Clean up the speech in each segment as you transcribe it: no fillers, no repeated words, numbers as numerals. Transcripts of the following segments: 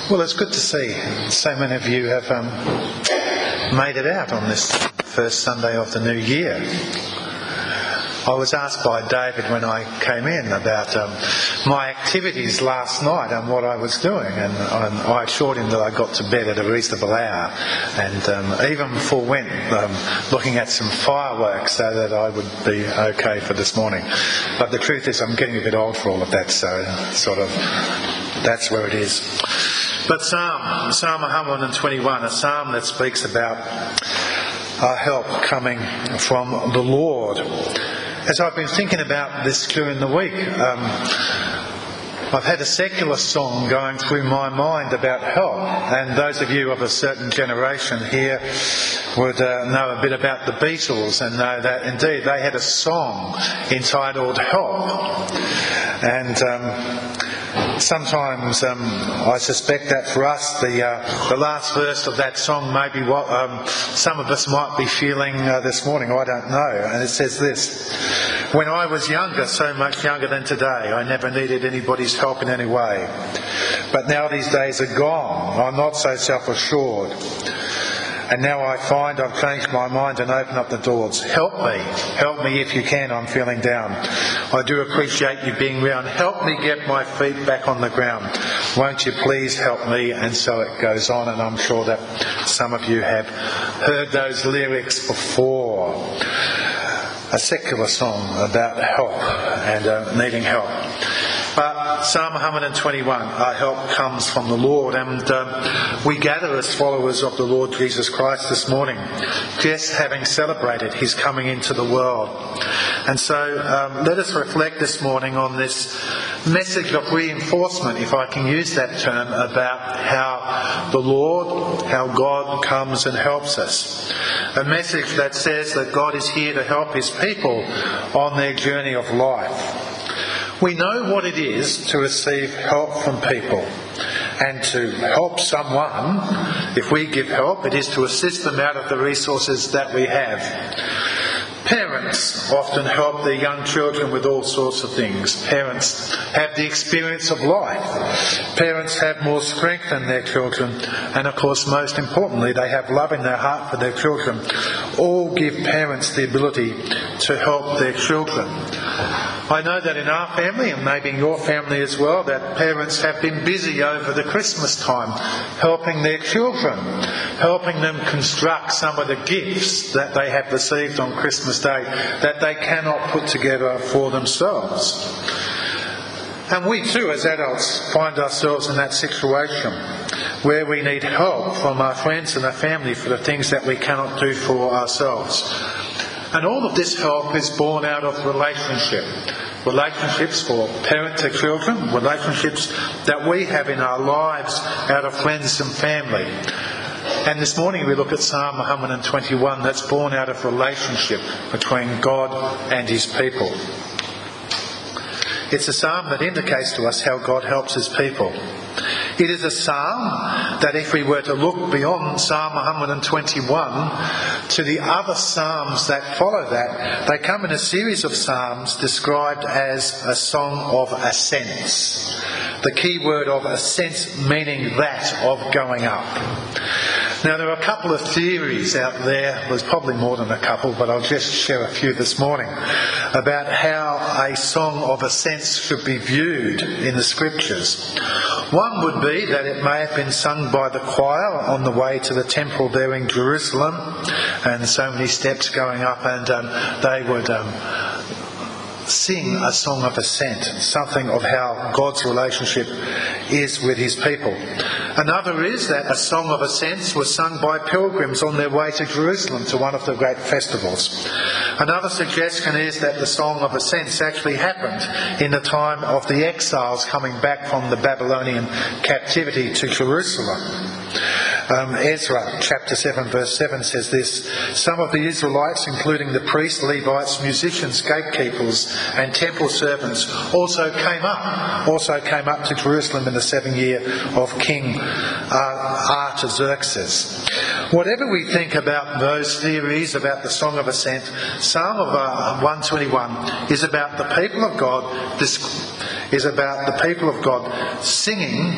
Well, it's good to see so many of you have made it out on this first Sunday of the new year. I was asked by David when I came in about my activities last night and what I was doing, and I assured him that I got to bed at a reasonable hour, and even forewent looking at some fireworks so that I would be okay for this morning. But the truth is I'm getting a bit old for all of that, so that's where it is. But Psalm 121, a psalm that speaks about our help coming from the Lord. As I've been thinking about this during the week, I've had a secular song going through my mind about help, and those of you of a certain generation here would know a bit about the Beatles and know that indeed they had a song entitled Help. And sometimes I suspect that for us the last verse of that song may be what some of us might be feeling this morning. I don't know. And it says this: when I was younger, so much younger than today, I never needed anybody's help in any way. But now these days are gone. I'm not so self-assured. And now I find I've changed my mind and opened up the doors. Help me if you can, I'm feeling down. I do appreciate you being around. Help me get my feet back on the ground. Won't you please help me? And so it goes on, and I'm sure that some of you have heard those lyrics before. A secular song about help and needing help. But Psalm 121, our help comes from the Lord, and we gather as followers of the Lord Jesus Christ this morning, just having celebrated his coming into the world. And so let us reflect this morning on this message of reinforcement, if I can use that term, about how the Lord, how God comes and helps us. A message that says that God is here to help his people on their journey of life. We know what it is to receive help from people, and to help someone, if we give help, it is to assist them out of the resources that we have. Parents often help their young children with all sorts of things. Parents have the experience of life. Parents have more strength than their children. And of course, most importantly, they have love in their heart for their children. All give parents the ability to help their children. I know that in our family, and maybe in your family as well, that parents have been busy over the Christmas time helping their children, helping them construct some of the gifts that they have received on Christmas Day that they cannot put together for themselves. And we too, as adults, find ourselves in that situation where we need help from our friends and our family for the things that we cannot do for ourselves. And all of this help is born out of relationship. Relationships for parent to children, relationships that we have in our lives out of friends and family. And this morning we look at Psalm 121 that's born out of relationship between God and his people. It's a psalm that indicates to us how God helps his people. It is a psalm that, if we were to look beyond Psalm 121 to the other psalms that follow that, they come in a series of psalms described as a song of ascents. The key word of ascents meaning that of going up. Now, there are a couple of theories out there, there's probably more than a couple, but I'll just share a few this morning, about how a song of ascents should be viewed in the scriptures. One would be that it may have been sung by the choir on the way to the temple there in Jerusalem, and so many steps going up, and they would sing a song of ascent, something of how God's relationship is with his people. Another is that a song of ascents was sung by pilgrims on their way to Jerusalem to one of the great festivals. Another suggestion is that the song of ascents actually happened in the time of the exiles coming back from the Babylonian captivity to Jerusalem. Ezra chapter 7 verse 7 says this: some of the Israelites, including the priests, Levites, musicians, gatekeepers and temple servants, also came up to Jerusalem in the 7th year of King Artaxerxes. Whatever we think about those theories about the Song of Ascent, Psalm of 121 is about the people of God. This is about the people of God singing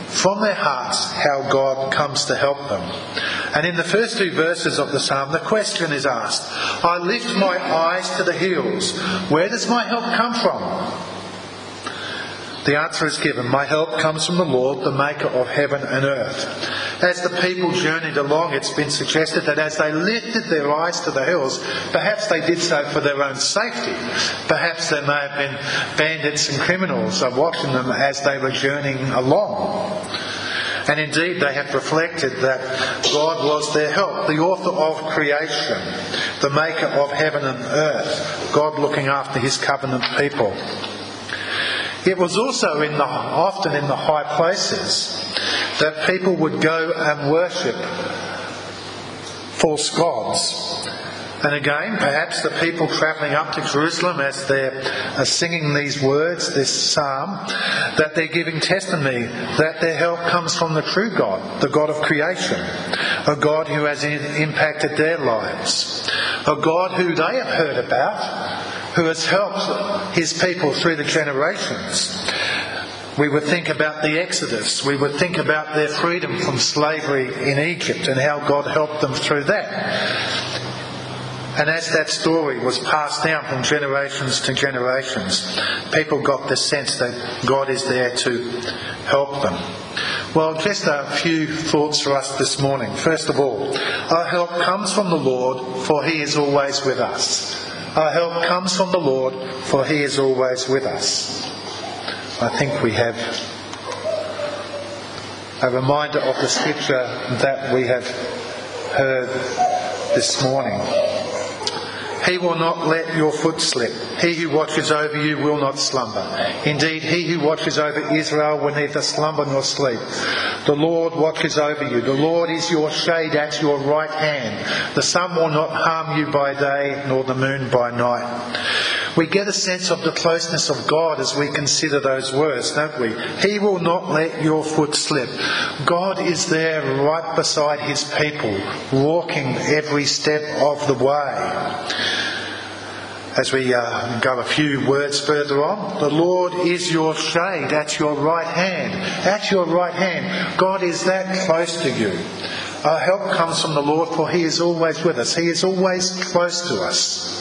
from their hearts how God comes to help them. And in the first two verses of the psalm, the question is asked, I lift my eyes to the hills. Where does my help come from? The answer is given. My help comes from the Lord, the maker of heaven and earth. As the people journeyed along, it's been suggested that as they lifted their eyes to the hills, perhaps they did so for their own safety. Perhaps there may have been bandits and criminals watching them as they were journeying along. And indeed, they have reflected that God was their help, the author of creation, the maker of heaven and earth, God looking after his covenant people. It was also often in the high places that people would go and worship false gods. And again, perhaps the people travelling up to Jerusalem as they're singing these words, this psalm, that they're giving testimony that their help comes from the true God, the God of creation, a God who has impacted their lives, a God who they have heard about, who has helped his people through the generations. We would think about the Exodus. We would think about their freedom from slavery in Egypt and how God helped them through that. And as that story was passed down from generations to generations, people got the sense that God is there to help them. Well, just a few thoughts for us this morning. First of all, our help comes from the Lord, for he is always with us. Our help comes from the Lord, for he is always with us. I think we have a reminder of the scripture that we have heard this morning. He will not let your foot slip. He who watches over you will not slumber. Indeed, he who watches over Israel will neither slumber nor sleep. The Lord watches over you. The Lord is your shade at your right hand. The sun will not harm you by day, nor the moon by night. We get a sense of the closeness of God as we consider those words, don't we? He will not let your foot slip. God is there right beside his people, walking every step of the way. As we go a few words further on, the Lord is your shade at your right hand. At your right hand. God is that close to you. Our help comes from the Lord, for he is always with us. He is always close to us.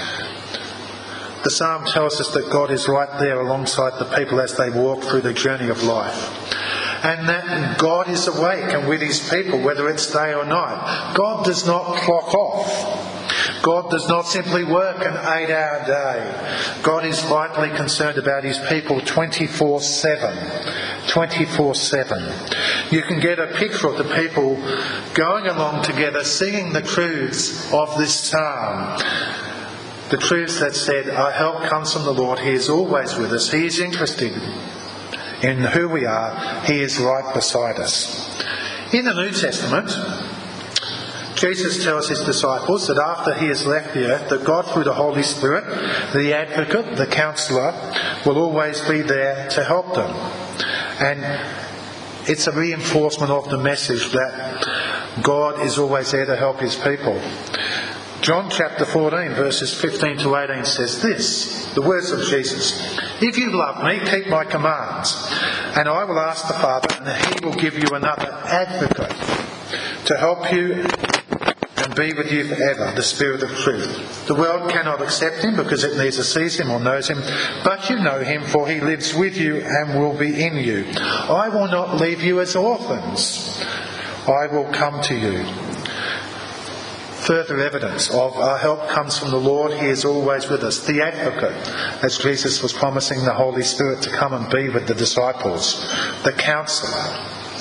The psalm tells us that God is right there alongside the people as they walk through the journey of life. And that God is awake and with his people, whether it's day or night. God does not clock off. God does not simply work an 8-hour day. God is vitally concerned about his people 24/7. 24/7. You can get a picture of the people going along together, singing the truths of this psalm. The truths that said, our help comes from the Lord. He is always with us. He is interested in who we are. He is right beside us. In the New Testament, Jesus tells his disciples that after he has left the earth, that God through the Holy Spirit, the advocate, the counsellor, will always be there to help them. And it's a reinforcement of the message that God is always there to help his people. John chapter 14 verses 15 to 18 says this, the words of Jesus. If you love me, keep my commands, and I will ask the Father, and he will give you another advocate to help you and be with you forever, the Spirit of truth. The world cannot accept him because it neither sees him or knows him, but you know him, for he lives with you and will be in you. I will not leave you as orphans. I will come to you. Further evidence of our help comes from the Lord. He is always with us. The advocate, as Jesus was promising the Holy Spirit to come and be with the disciples. The counsellor.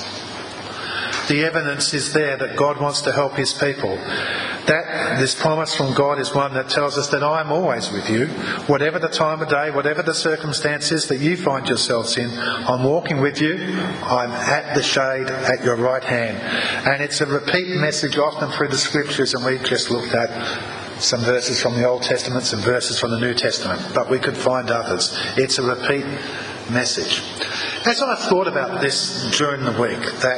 The evidence is there that God wants to help his people. That this promise from God is one that tells us that I am always with you. Whatever the time of day, whatever the circumstances that you find yourselves in, I'm walking with you. I'm at the shade at your right hand. And it's a repeat message often through the scriptures, and we've just looked at some verses from the Old Testament, some verses from the New Testament, but we could find others. It's a repeat message. As I've thought about this during the week,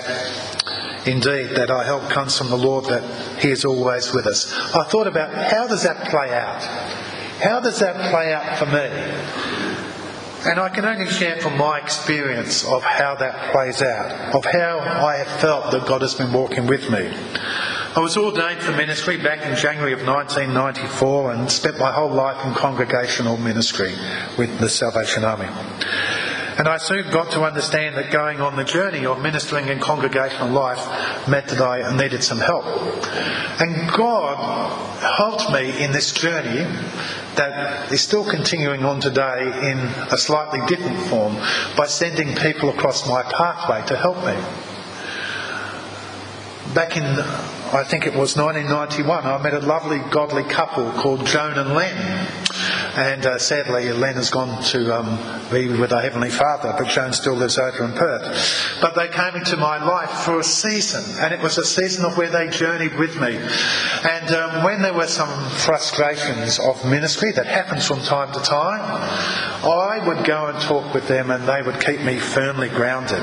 indeed, that our help comes from the Lord, that he is always with us, I thought about how does that play out? How does that play out for me? And I can only share from my experience of how that plays out, of how I have felt that God has been walking with me. I was ordained for ministry back in January of 1994 and spent my whole life in congregational ministry with the Salvation Army. And I soon got to understand that going on the journey of ministering in congregational life meant that I needed some help. And God helped me in this journey that is still continuing on today in a slightly different form by sending people across my pathway to help me. Back in, I think it was 1991, I met a lovely godly couple called Joan and Len. And sadly, Len has gone to be with our Heavenly Father, but Joan still lives over in Perth. But they came into my life for a season, and it was a season of where they journeyed with me. And when there were some frustrations of ministry that happens from time to time, I would go and talk with them, and they would keep me firmly grounded.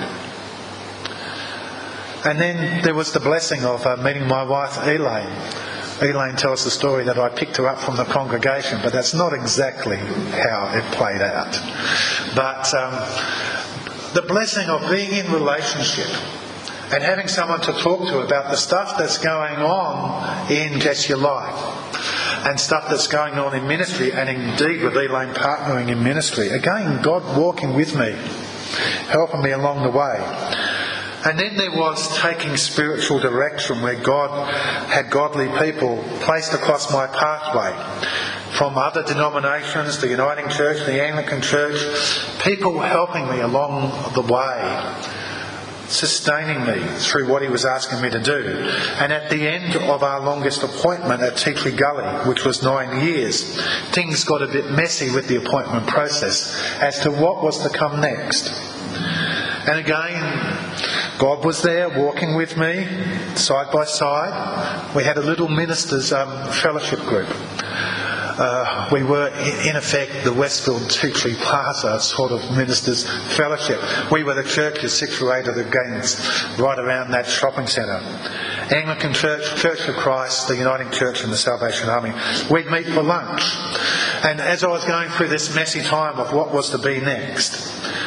And then there was the blessing of meeting my wife, Elaine. Elaine tells the story that I picked her up from the congregation, but that's not exactly how it played out. But the blessing of being in relationship and having someone to talk to about the stuff that's going on in just your life and stuff that's going on in ministry, and indeed with Elaine partnering in ministry. Again, God walking with me, helping me along the way. And then there was taking spiritual direction, where God had godly people placed across my pathway from other denominations, the Uniting Church, the Anglican Church, people helping me along the way, sustaining me through what he was asking me to do. And at the end of our longest appointment at Teakley Gully, which was 9 years, things got a bit messy with the appointment process as to what was to come next. And again, God was there walking with me, side by side. We had a little ministers' fellowship group. We were, in effect, the Westfield Teakley Plaza sort of ministers' fellowship. We were the churches situated against right around that shopping centre. Anglican Church, Church of Christ, the Uniting Church and the Salvation Army. We'd meet for lunch. And as I was going through this messy time of what was to be next,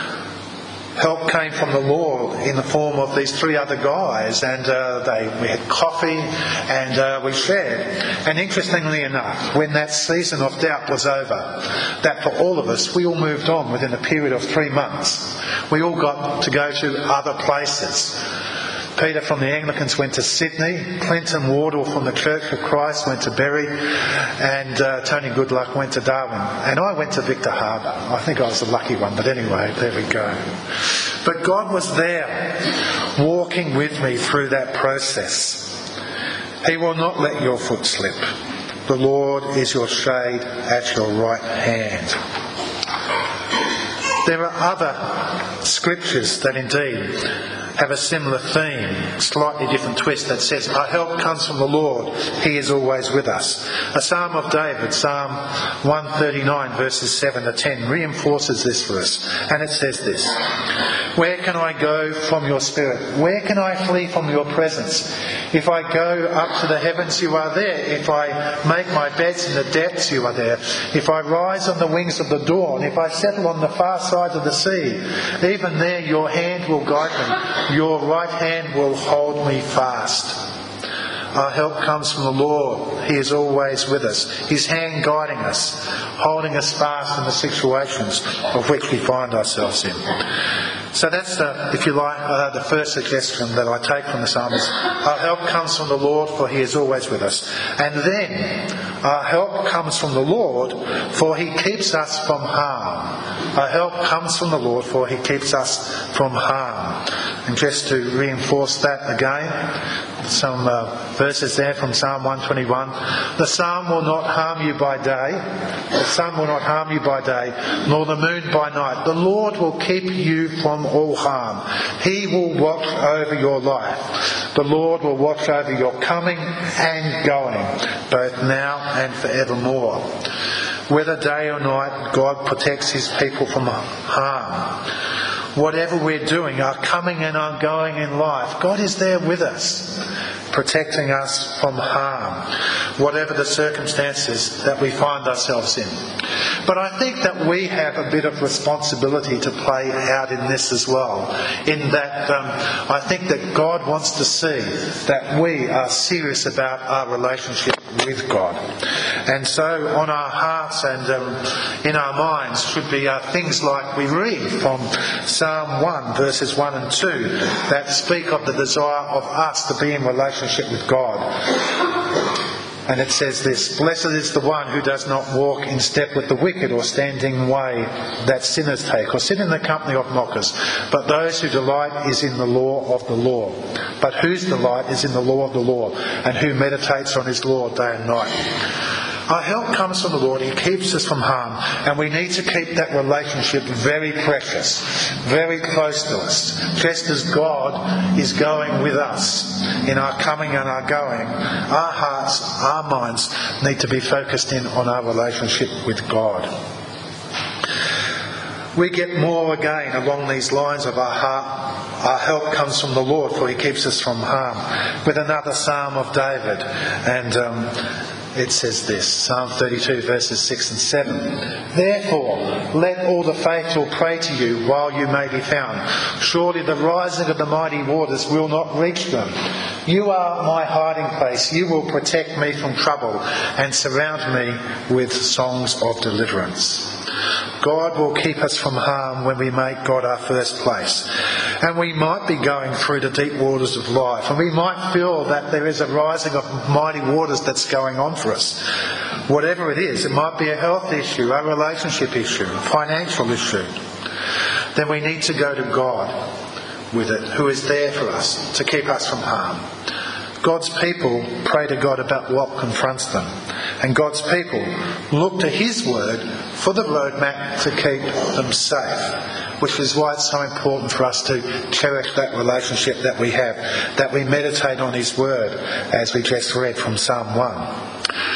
help came from the Lord in the form of these three other guys, and we had coffee and we shared. And interestingly enough, when that season of doubt was over, that for all of us, we all moved on within a period of 3 months. We all got to go to other places. Peter from the Anglicans went to Sydney, Clinton Wardle from the Church of Christ went to Berry, and Tony Goodluck went to Darwin. And I went to Victor Harbour. I think I was the lucky one, but anyway, there we go. But God was there, walking with me through that process. He will not let your foot slip. The Lord is your shade at your right hand. There are other scriptures that indeed have a similar theme, slightly different twist, that says, our help comes from the Lord, he is always with us. A Psalm of David, Psalm 139 verses 7 to 10, reinforces this for us. And it says this: where can I go from your spirit? Where can I flee from your presence? If I go up to the heavens, you are there. If I make my beds in the depths, you are there. If I rise on the wings of the dawn, if I settle on the far side of the sea, even there your hand will guide me. Your right hand will hold me fast. Our help comes from the Lord. He is always with us. His hand guiding us, holding us fast in the situations of which we find ourselves in. So that's the first suggestion that I take from the psalmist. Our help comes from the Lord, for he is always with us. And then our help comes from the Lord, for he keeps us from harm. Our help comes from the Lord, for he keeps us from harm. And just to reinforce that again, some verses there from Psalm 121. The sun will not harm you by day. The sun will not harm you by day, nor the moon by night. The Lord will keep you from all harm. He will watch over your life. The Lord will watch over your coming and going, both now and forevermore. Whether day or night, God protects his people from harm. Whatever we're doing, our coming and our going in life, God is there with us, protecting us from harm, whatever the circumstances that we find ourselves in. But I think that we have a bit of responsibility to play out in this as well, in that I think that God wants to see that we are serious about our relationship with God. And so on our hearts and in our minds should be things like we read from Psalm 1 verses 1 and 2 that speak of the desire of us to be in relationship with God. And it says this: "Blessed is the one who does not walk in step with the wicked, or stand in way that sinners take, or sit in the company of mockers, but those who delight is in the law of the Lord. But whose delight is in the law of the Lord, and who meditates on his law day and night." Our help comes from the Lord. He keeps us from harm, and we need to keep that relationship very precious, very close to us. Just as God is going with us in our coming and our going, our hearts, our minds need to be focused in on our relationship with God. We get more again along these lines of our heart. Our help comes from the Lord, for he keeps us from harm, with another Psalm of David. And it says this, Psalm 32 verses 6 and 7. "Therefore, let all the faithful pray to you while you may be found. Surely the rising of the mighty waters will not reach them. You are my hiding place. You will protect me from trouble and surround me with songs of deliverance." God will keep us from harm when we make God our first place. And we might be going through the deep waters of life, and we might feel that there is a rising of mighty waters that's going on for us. Whatever it is, it might be a health issue, a relationship issue, a financial issue. Then we need to go to God with it, who is there for us to keep us from harm. God's people pray to God about what confronts them. And God's people look to his word for the roadmap to keep them safe, which is why it's so important for us to cherish that relationship that we have, that we meditate on his word, as we just read from Psalm 1.